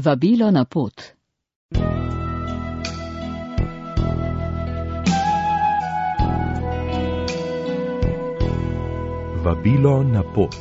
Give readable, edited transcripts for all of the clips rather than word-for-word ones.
Vabilo na pot. Vabilo na pot.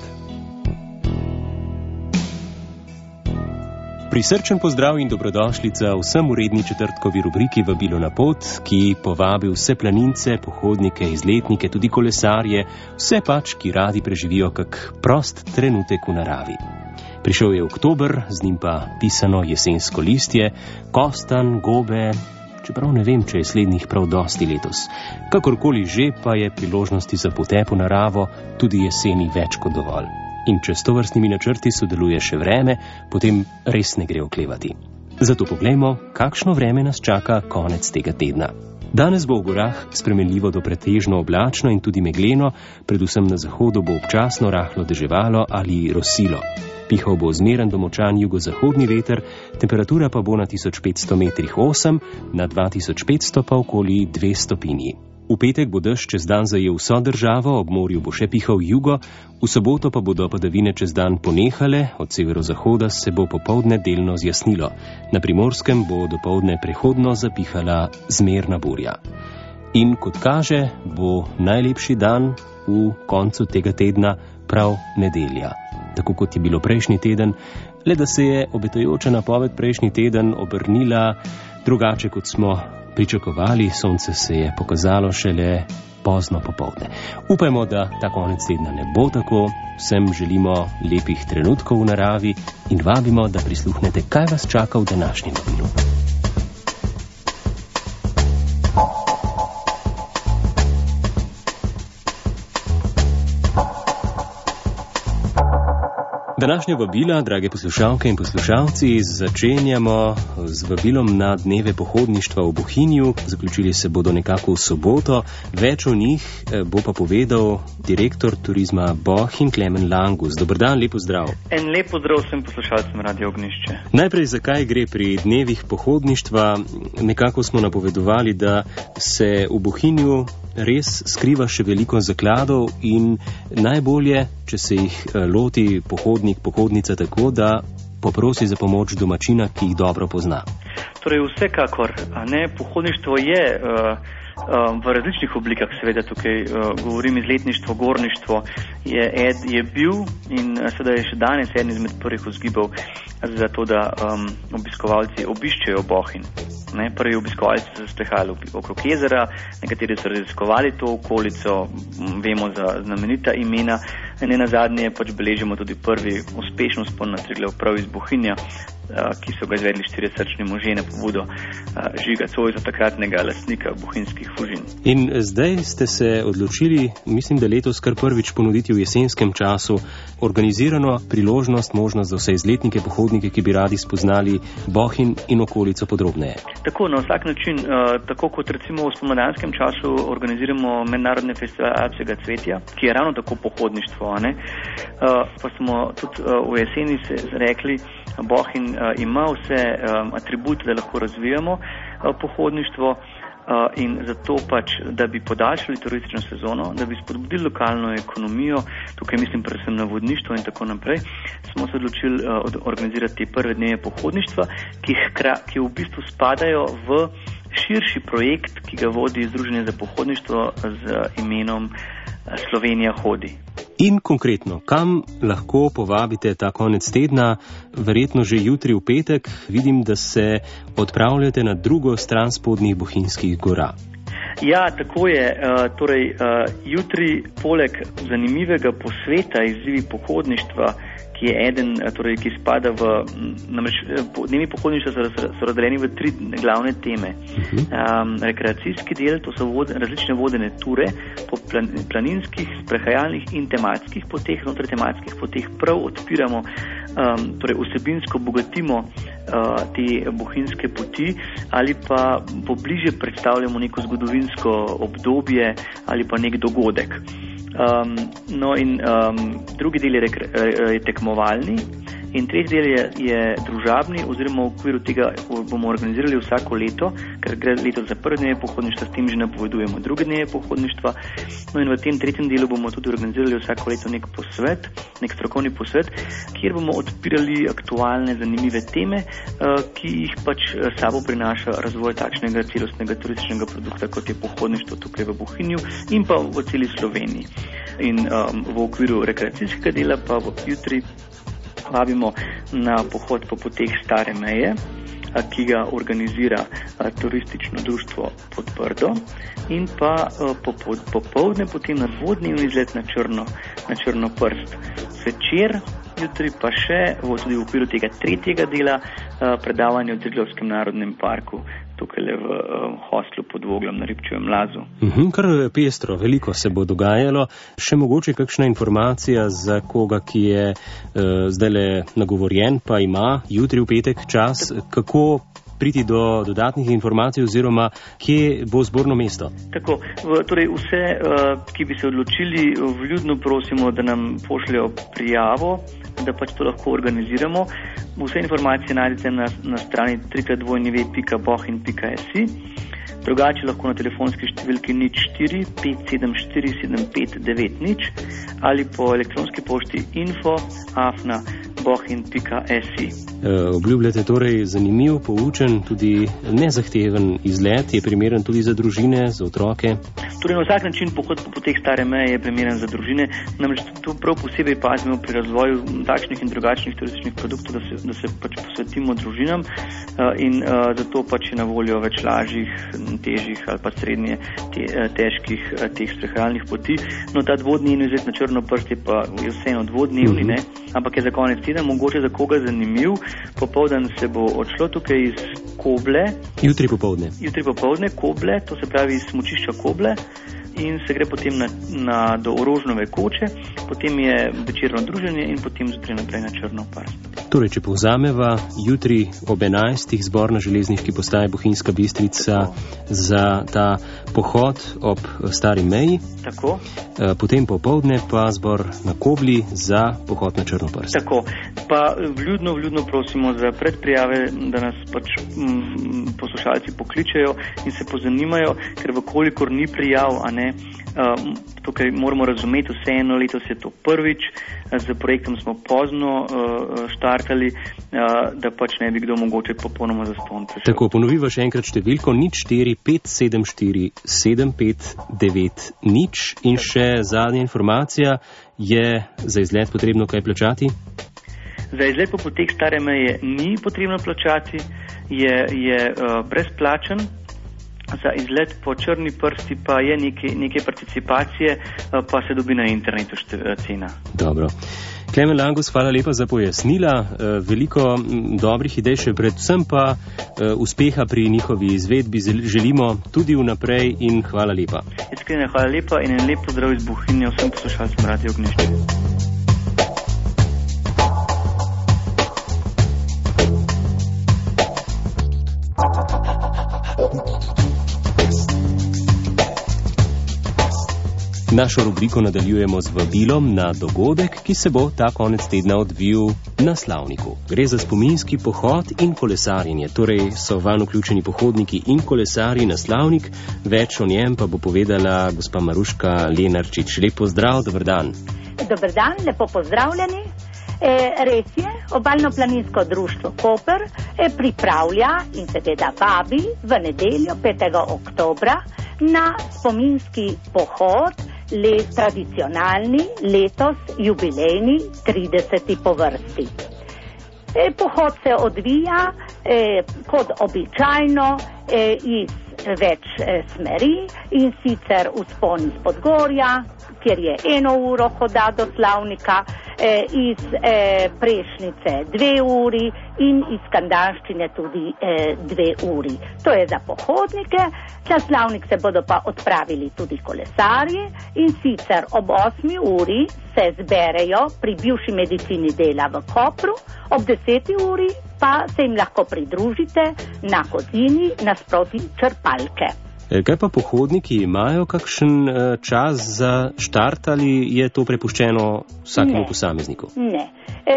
Prisrčen pozdrav in dobrodošlica vsem uredni četrtkovi rubriki Vabilo na pot, ki povabi vse planince, pohodnike, izletnike, tudi kolesarje, vse pač, ki radi preživijo kak prost trenutek v naravi. Prišel je oktober, z njim pa pisano jesensko listje, kostan, gobe, čeprav ne vem, če je slednjih prav dosti letos. Kakorkoli že, pa je priložnosti za potep v naravo tudi jeseni več kot dovolj. In če s tovrstnimi načrti sodeluje še vreme, potem res ne gre oklevati. Zato poglejmo, kakšno vreme nas čaka konec tega tedna. Danes bo v gorah spremenljivo do pretežno oblačno in tudi megleno, predvsem na zahodu bo občasno rahlo deževalo ali rosilo. Pihal bo zmeren do močan jugozahodni veter, temperatura pa bo na 1500 metrih 8, na 2500 pa okoli 2 stopinji. V petek bo dež čez dan zajel vso državo, ob morju bo še pihal jugo, v soboto pa bodo padavine čez dan ponehale, od severozahoda se bo popoldne delno zjasnilo. Na Primorskem bo dopoldne prehodno zapihala zmerna burja. In kot kaže, bo najlepši dan v koncu tega tedna prav nedelja. Tako kot je bilo prejšnji teden, le da se je obetajoča napoved prejšnji teden obrnila drugače, kot smo pričakovali. Sonce se je pokazalo šele pozno popoldne. Upajmo, da ta konec tedna ne bo tako. Vsem želimo lepih trenutkov v naravi in vabimo, da prisluhnete, kaj vas čaka v današnjem vabilu. Današnja vabila, drage poslušalke in poslušalci, začenjamo z vabilom na dneve pohodništva v Bohinju. Zaključili se bodo nekako v soboto. Več o njih bo pa povedal direktor turizma Bohinj Klemen Langus. Dober dan, lep pozdrav. En lep pozdrav vsem poslušalcem Radio Ognjišče. Najprej, zakaj gre pri dnevih pohodništva? Nekako smo napovedovali, da se v Bohinju res skriva še veliko zakladov in najbolje, če se jih loti pohodnica tako, da poprosi za pomoč domačina, ki jih dobro pozna. Torej vsekakor, pohodništvo je v različnih oblikah, seveda tukaj govorim izletništvo, gorništvo, je bil in seveda je še danes eden izmed prvih vzgibov za to, da obiskovalci obiščejo Bohinj. Prvi obiskovalci so sprehajali okrog jezera, nekateri so raziskovali to okolico, vemo za znamenita imena, nenazadnje pač beležimo tudi prvi uspešen vzpon na Triglav prav iz Bohinja, ki so ga izvedli 4 srčni možje na pobudo Žiga Cojza, takratnega lastnika bohinjskih fužin. In zdaj ste se odločili, mislim, da letos kar prvič ponuditi v jesenskem času organizirano priložnost, možnost za vse izletnike, pohodnike, ki bi radi spoznali Bohinj in okolico podrobneje. Tako, na vsak način, tako kot recimo v spomladanskem času organiziramo mednarodni festival alpskega cvetja, ki je ravno tako pohodništvo, pa smo tudi v jeseni se rekli, Bohinj ima vse atribute, da lahko razvijamo pohodništvo in zato pač, da bi podaljšali turistično sezono, da bi spodbudili lokalno ekonomijo, tukaj mislim predvsem na vodništvo in tako naprej, smo se odločili organizirati te prve dneve pohodništva, ki v bistvu spadajo v širši projekt, ki ga vodi Združenje za pohodništvo z imenom Slovenija hodi. In konkretno, kam lahko povabite ta konec tedna, verjetno že jutri v petek, vidim, da se odpravljate na drugo stran spodnjih Bohinjskih gora. Ja, tako je. Jutri poleg zanimivega posveta izzivi pohodništva, ki je eden, ki spada v, namreč dnevi pohodništva so razdeljeni v 3 glavne teme. Rekreacijski del, to so različne vodene ture po planinskih, sprehajalnih in tematskih poteh. Znotraj tematskih poteh prav odpiramo, vsebinsko bogatimo te bohinjske poti ali pa pobliže predstavljamo neko zgodovinsko obdobje ali pa nek dogodek. Drugi del je tekmovalni In tretji del je družabni, oziroma v okviru tega bomo organizirali vsako leto, ker gre leto za prve dneve pohodništva, s tem že napovedujemo druge dneve pohodništva. No in v tem tretjem delu bomo tudi organizirali vsako leto nek posvet, nek strokovni posvet, kjer bomo odpirali aktualne, zanimive teme, ki jih pač sabo prinaša razvoj takšnega celostnega turističnega produkta, kot je pohodništvo tukaj v Bohinju in pa v celi Sloveniji. In v okviru rekreacijskega dela pa jutri vabimo na pohod po poteh Stare meje, ki ga organizira turistično društvo Podbrdo, in pa popoldne potem na dvodnevni izlet na Črno prst. Večer jutri pa še tudi v okviru tega tretjega dela predavanje v Triglavskem narodnem parku, tukaj v hostlu pod Voglom na Ribčevem lazu. Kar pestro, veliko se bo dogajalo. Še mogoče kakšna informacija za koga, ki je zdajle nagovorjen, pa ima jutri v petek čas, kako priti do dodatnih informacij oziroma kje bo zborno mesto? Tako, torej vse, ki bi se odločili, vljudno prosimo, da nam pošljajo prijavo, da pač to lahko organiziramo. Vse informacije najdete na strani www.bohin.si. Drugače lahko na telefonski številki 04 574 7590 ali po elektronski pošti info@bohin.si. Obljubljate torej zanimiv, poučen, tudi nezahteven izlet, je primeren tudi za družine, za otroke? Torej na vsak način pohod po poteh Stare meje je primeren za družine, namreč tu prav posebej pazimo pri razvoju takšnih in drugačnih turističnih produktov, da se pač posvetimo družinam in zato pač je na voljo več lažjih, težjih ali pa srednje težkih teh sprehajalnih poti. No, ta dvodnevni izlet na Črno prst je pa vseeno dvodnevni, ne? Ampak je za konec tedna mogoče za koga zanimiv. Popoldan se bo odšlo tukaj iz Koble. Jutri popoldne, Koble, to se pravi iz smučišča Koble, in se gre potem do Orožnove koče, potem je večerno druženje in potem zjutraj naprej na Črno prst. Torej, če povzameva, jutri ob 11. zbor na železniški postaji Bohinjska Bistrica za ta pohod ob Stari meji. Tako. Potem popoldne pa zbor na Kobli za pohod na Črno prst. Tako. Pa vljudno prosimo za predprijave, da nas pač poslušalci pokličejo in se pozanimajo, ker vkolikor ni prijav, a ne, tukaj moramo razumeti, vseeno letos je to prvič, z projektom smo pozno štartali, da pač ne bi kdo mogoče popolnoma zastonj prišel. Tako, ponoviva še enkrat številko 04 574 7590 in še zadnja informacija, je za izlet potrebno kaj plačati? Za izlet po poteh Stare meje ni potrebno plačati, je brezplačen. Za izlet po Črni prsti pa je neke participacije, pa se dobi na internetu cena. Dobro. Klemen Langus, hvala lepa za pojasnila. Veliko dobrih idej še, predvsem pa uspeha pri njihovi izvedbi želimo tudi vnaprej in hvala lepa. Iskreno hvala lepa in en lep pozdrav iz Bohinja vsem poslušalcem Radio Ognjišče. Našo rubriko nadaljujemo z vabilom na dogodek, ki se bo ta konec tedna odvil na Slavniku. Gre za spominski pohod in kolesarjenje, torej so vanj vključeni pohodniki in kolesarji na Slavnik. Več o njem pa bo povedala gospa Maruška Lenarčič. Lep pozdrav, dober dan. Dober dan, lepo pozdravljeni. Res je, Obalno-planinsko društvo Koper pripravlja in seveda vabi v nedeljo 5. oktobra na spominski pohod, tradicionalni, letos jubilejni 30. po vrsti. Pohod se odvija kot običajno iz več smeri, in sicer vzpon iz Podgorja, kjer je 1 uro hoda do Slavnika, iz Prešnice 2 uri in iz Kandanščine tudi 2 uri. To je za pohodnike. Na Slavnik se bodo pa odpravili tudi kolesarji, in sicer ob 8 uri se zberejo pri bivši medicini dela v Kopru, ob 10 uri pa se jim lahko pridružite na Kozini nasproti črpalke. Kaj pa pohodniki, imajo kakšen čas za štart ali je to prepuščeno vsakemu posamezniku? Ne.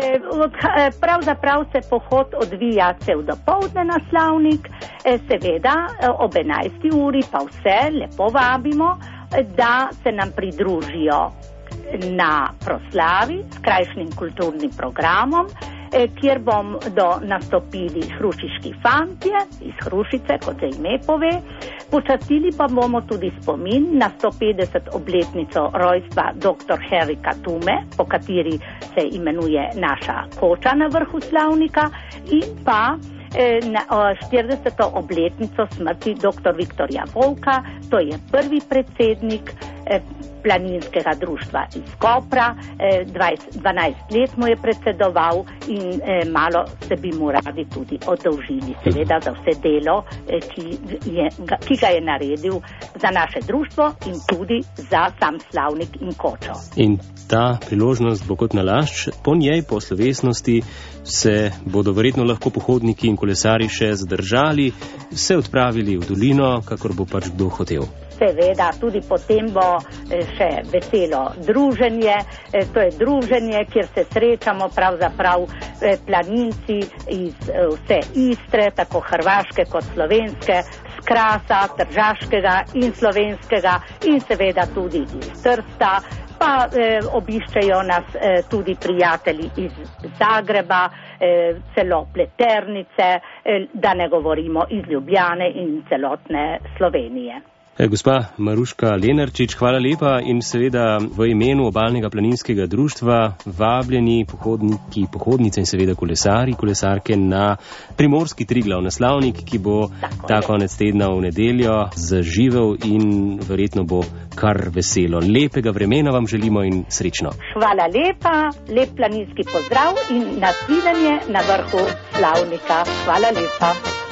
Pravzaprav se pohod odvija cel dopoldne na Slavnik, seveda ob 11. uri pa vse lepo vabimo, da se nam pridružijo na proslavi s krajšnjim kulturnim programom, kjer bodo nastopili hrušiški fantje iz Hrušice, kot se ime pove. Počastili pa bomo tudi spomin na 150 obletnico rojstva dr. Henrika Tume, po kateri se imenuje naša koča na vrhu Slavnika, in pa na 40. obletnico smrti dr. Viktorja Volka, to je prvi predsednik planinskega društva iz Kopra, 12 let mu je predsedoval in malo se bi mu radi tudi oddolžili, seveda za vse delo, ki ga je naredil za naše društvo in tudi za sam Slavnik in kočo. In ta priložnost bo kot nalašč, po njej, po slovesnosti, se bodo verjetno lahko pohodniki in kolesari še zadržali, se odpravili v dolino, kakor bo pač kdo hotel. Seveda, tudi potem bo še veselo druženje, to je druženje, kjer se srečamo pravzaprav planinci iz vse Istre, tako hrvaške kot slovenske, z Krasa, Tržaškega in slovenskega in seveda tudi iz Trsta, pa obiščejo nas tudi prijatelji iz Zagreba, celo Pleternice, da ne govorimo iz Ljubljane in celotne Slovenije. Gospa Maruška Lenarčič, hvala lepa in seveda v imenu Obalnega planinskega društva vabljeni pohodniki, pohodnice in seveda kolesari, kolesarke na Primorski Triglav, na Slavnik, ki bo ta konec tedna v nedeljo zaživel in verjetno bo kar veselo. Lepega vremena vam želimo in srečno. Hvala lepa, lep planinski pozdrav in nasvidenje na vrhu Slavnika. Hvala lepa.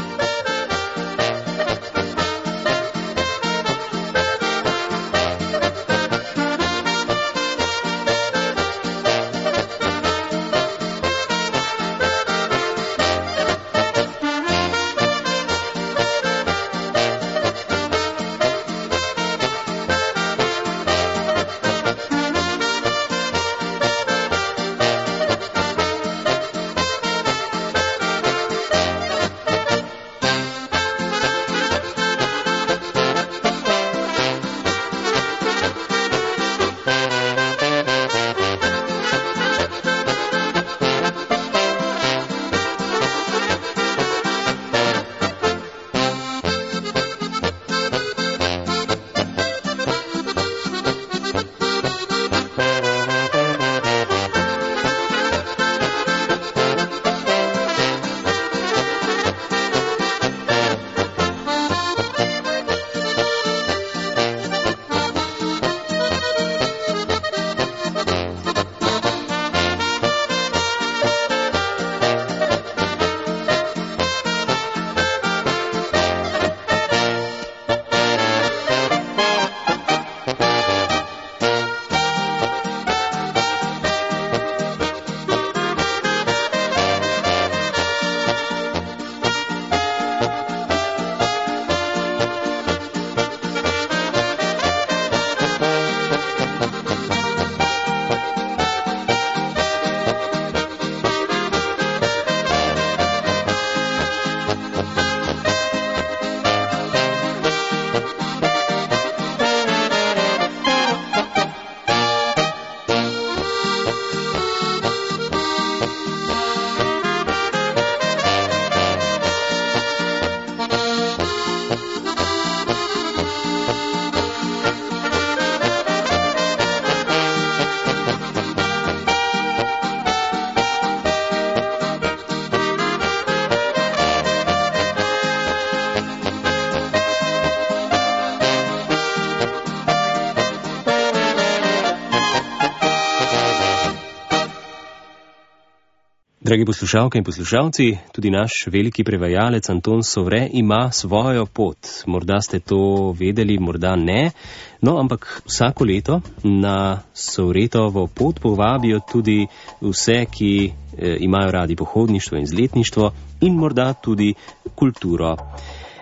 Dragi poslušalke in poslušalci, tudi naš veliki prevajalec Anton Sovre ima svojo pot. Morda ste to vedeli, morda ne, no, ampak vsako leto na Sovretovo pot povabijo tudi vse, ki imajo radi pohodništvo in izletništvo in morda tudi kulturo.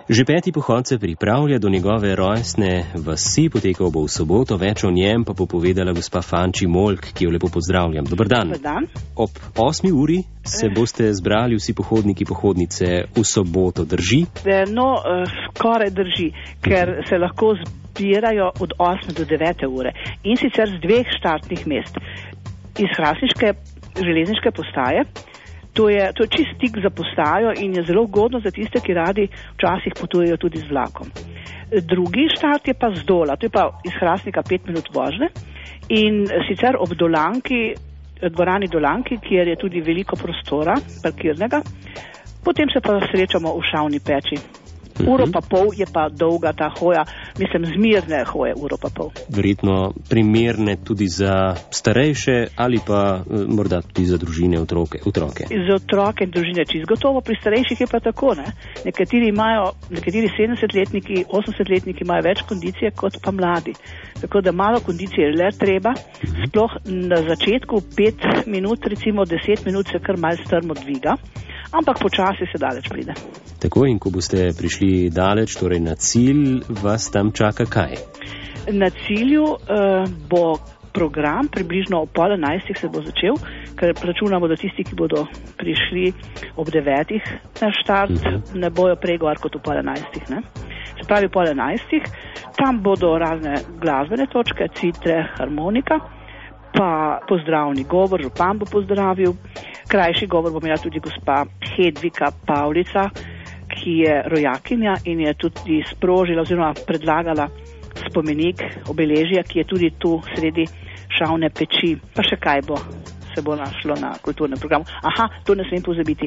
Že 5. pohod se pripravlja do njegove rojstne vasi, potekal bo v soboto, več o njem pa bo povedala gospa Fanči Molk, ki jo lepo pozdravljam. Dobar dan. Dobar dan. Ob 8. uri se boste zbrali vsi pohodniki, pohodnice v soboto, drži? Skoraj drži, ker se lahko zbirajo od 8 do 9 ure in sicer z 2 štartnih mest. Iz hrastniške železniške postaje. To je čist stik za postajo in je zelo ugodno za tiste, ki radi včasih potujejo tudi z vlakom. Drugi štart je pa z Dola, to je pa iz Hrastnika 5 minut vožnje in sicer ob Dolanki, dvorani Dolanki, kjer je tudi veliko prostora parkirnega. Potem se pa srečamo v Šavni peči. Uro pa pol je pa dolga ta hoja, mislim zmirne hoje, uro pa pol. Verjetno primerne tudi za starejše ali pa morda tudi za družine, otroke. Za otroke in družine čisto gotovo, pri starejših je pa tako, ne. Nekateri 70-letniki, 80-letniki imajo več kondicije kot pa mladi. Tako da malo kondicije le treba, sploh na začetku 5 minut, recimo 10 minut se kar malo strmo dviga, ampak počasi se daleč pride. Tako, in ko boste prišli daleč, torej na cilj, vas tam čaka kaj? Na cilju bo program, približno ob 10:30 se bo začel, ker računamo, da tisti, ki bodo prišli ob 9 na štart, ne bojo prej gor kot ob 10:30, ne? Se pravi, ob 10:30, tam bodo razne glasbene točke, citre, harmonika, pa pozdravni govor, župan bo pozdravil, krajši govor bo imela tudi gospa Hedvika Pavlica, ki je rojakinja in je tudi sprožila oziroma predlagala spomenik obeležja, ki je tudi tu sredi Šavne peči. Pa še kaj se bo našlo na kulturnem programu. Aha, to ne smem pozabiti.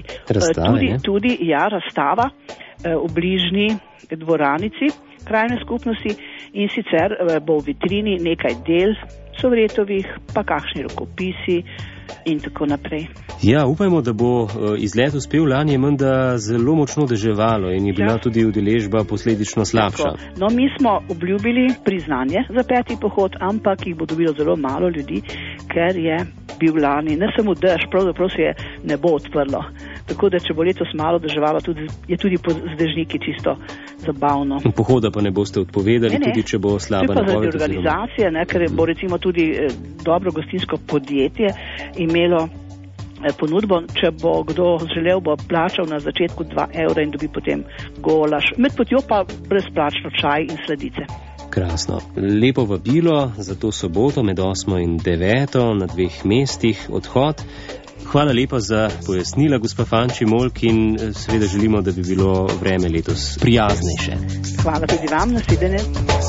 Razstava v bližnji dvoranici krajne skupnosti in sicer bo v vitrini nekaj del Sovretovih, pa kakšni rokopisi in tako naprej. Ja, upajmo, da bo izlet uspel. Lani je menda zelo močno deževalo in je bila tudi udeležba posledično slabša. No, mi smo obljubili priznanje za 5. pohod, ampak jih bo dobilo zelo malo ljudi, ker je bil lani ne samo dež, pravzaprav se je nebo odprlo. Tako da, če bo letos malo deževalo, je tudi z dežniki čisto zabavno. Pohoda pa ne boste odpovedali, tudi če bo slaba napoved. To je pa zaradi organizacije, ker bo recimo tudi dobro gostinsko podjetje imelo ponudbo, če bo kdo želel, bo plačal na začetku 2 evra in dobi potem golaž. Med potjo pa brezplačno čaj in sladice. Krasno. Lepo vabilo za to soboto med 8. in 9. na 2 mestih odhod. Hvala lepa za pojasnila, gospa Fanči Molk, in seveda želimo, da bi bilo vreme letos prijaznejše. Hvala tudi vam, nasvidenje.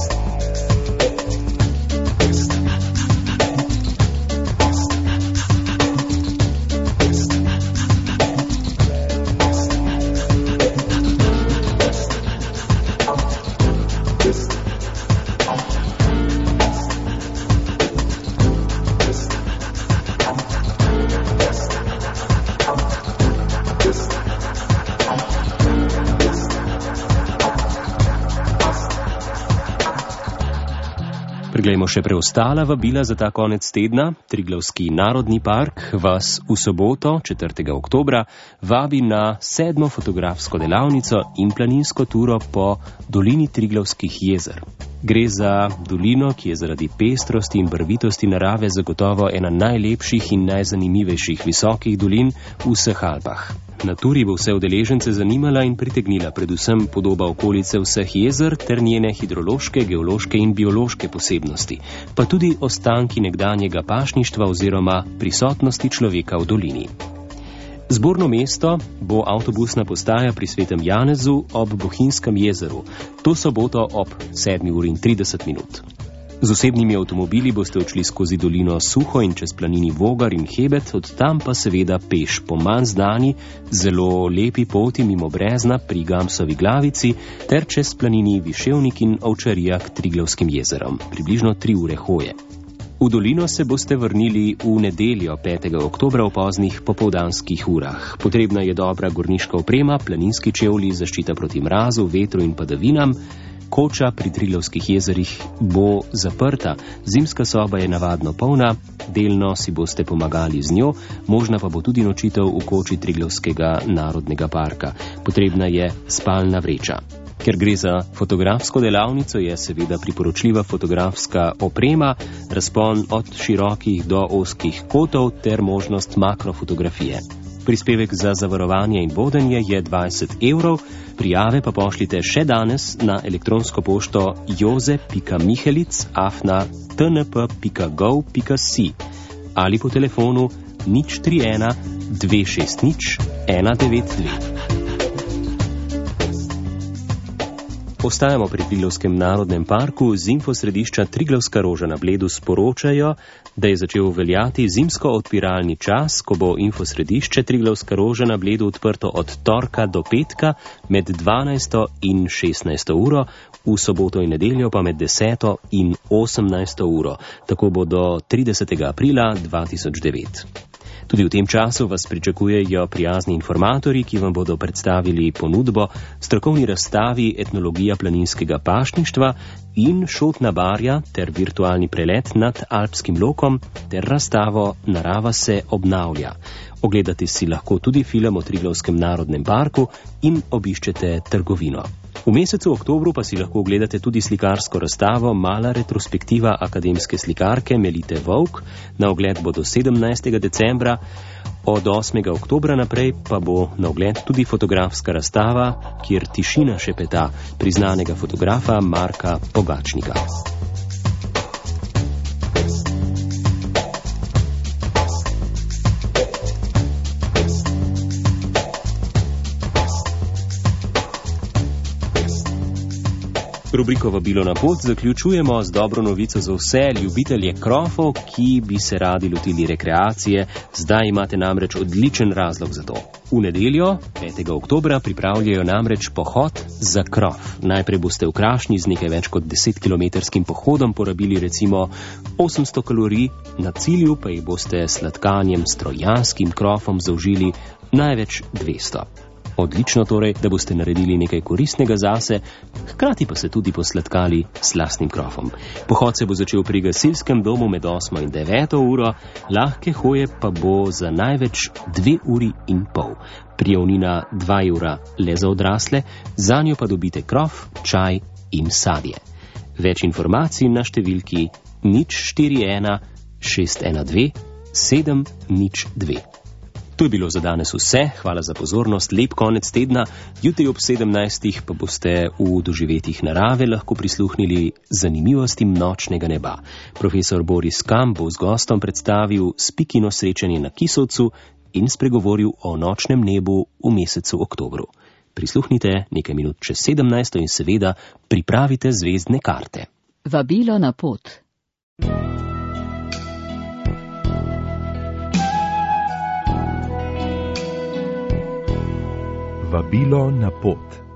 Preglejmo še preostala vabila za ta konec tedna. Triglavski narodni park vas v soboto, 4. oktobra, vabi na 7. fotografsko delavnico in planinsko turo po dolini Triglavskih jezer. Gre za dolino, ki je zaradi pestrosti in barvitosti narave zagotovo ena najlepših in najzanimivejših visokih dolin v vseh Alpah. Na turi bo vse udeležence zanimala in pritegnila predvsem podoba okolice vseh jezer ter njene hidrološke, geološke in biološke posebnosti, pa tudi ostanki nekdanjega pašništva oziroma prisotnosti človeka v dolini. Zborno mesto bo avtobusna postaja pri Svetem Janezu ob Bohinjskem jezeru, to soboto ob 7:30. Z osebnimi avtomobili boste odšli skozi dolino Suho in čez planini Vogar in Hebet, od tam pa seveda peš po manj znani, zelo lepi poti mimo Brezna pri Gamsovi glavici ter čez planini Viševnik in Ovčarija k Triglavskim jezerom, približno 3 ure hoje. V dolino se boste vrnili v nedeljo 5. oktobra v poznih popoldanskih urah. Potrebna je dobra gorniška oprema, planinski čevlji, zaščita proti mrazu, vetru in padavinam. Koča pri Triglavskih jezerih bo zaprta, zimska soba je navadno polna, delno si boste pomagali z njo, možna pa bo tudi nočitev v koči Triglavskega narodnega parka. Potrebna je spalna vreča. Ker gre za fotografsko delavnico, je seveda priporočljiva fotografska oprema, razpon od širokih do ozkih kotov ter možnost makrofotografije. Prispevek za zavarovanje in vodenje je 20 €, prijave pa pošljite še danes na elektronsko pošto joze.mihelic@tnp.gov.si ali po telefonu 031 260 192. Ostajamo pri Triglavskem narodnem parku. Z infosredišča Triglavska roža na Bledu sporočajo, da je začel veljati zimsko-odpiralni čas, ko bo infosredišče Triglavska roža na Bledu odprto od torka do petka med 12. in 16. uro, v soboto in nedeljo pa med 10. in 18. uro. Tako bo do 30. aprila 2009. Tudi v tem času vas pričakujejo prijazni informatorji, ki vam bodo predstavili ponudbo, strokovni razstavi etnologija planinskega pašništva in šotna barja ter virtualni prelet nad alpskim lokom ter razstavo Narava se obnavlja. Ogledati si lahko tudi film o Triglavskem narodnem parku in obiščete trgovino. V mesecu oktobru pa si lahko ogledate tudi slikarsko razstavo Mala retrospektiva akademske slikarke Melite Vovk. Na ogled bo do 17. decembra, od 8. oktobra naprej pa bo na ogled tudi fotografska razstava, kjer tišina šepeta priznanega fotografa Marka Pogačnika. Rubriko Vabilo na pot zaključujemo z dobro novico za vse ljubitelje krofov, ki bi se radi lotili rekreacije. Zdaj imate namreč odličen razlog za to. V nedeljo, 5. oktobra, pripravljajo namreč pohod za krof. Najprej boste v Krašnji z nekaj več kot 10-kilometrskim pohodom porabili recimo 800 kalorij, na cilju pa jih boste s sladkanjem s trojanskim krofom zaužili največ 200. Odlično torej, da boste naredili nekaj koristnega zase, hkrati pa se tudi posladkali s lastnim krofom. Pohod se bo začel pri gasilskem domu med 8. in 9. uro, lahke hoje pa bo za največ 2,5 ure. Prijavnina 2 € le za odrasle, zanjo pa dobite krof, čaj in sadje. Več informacij na številki 041 612 702. To je bilo za danes vse, hvala za pozornost, lep konec tedna, jutri ob 17. pa boste v doživetjih narave lahko prisluhnili zanimivostim nočnega neba. Profesor Boris Kam bo z gostom predstavil Spikino srečanje na Kisovcu in spregovoril o nočnem nebu v mesecu oktobru. Prisluhnite nekaj minut čez 17. in seveda pripravite zvezdne karte. Vabilo na pot. Vabilo na pot.